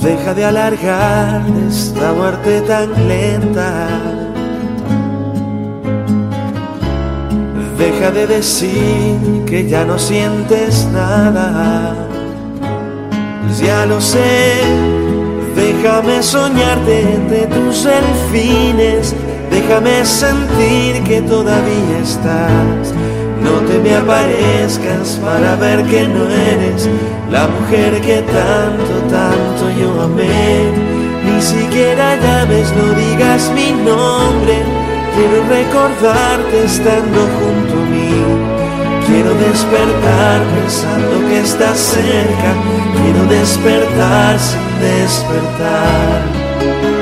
Deja de alargar esta muerte tan lenta. Deja de decir que ya no sientes nada. Ya lo sé, déjame soñarte entre tus delfines. Déjame sentir que todavía estás. No te me aparezcas para ver que no eres la mujer que tanto, tanto yo amé. Ni siquiera llames, no digas mi nombre. Quiero recordarte estando junto a mí. Quiero despertar pensando que estás cerca. Quiero despertar sin despertar.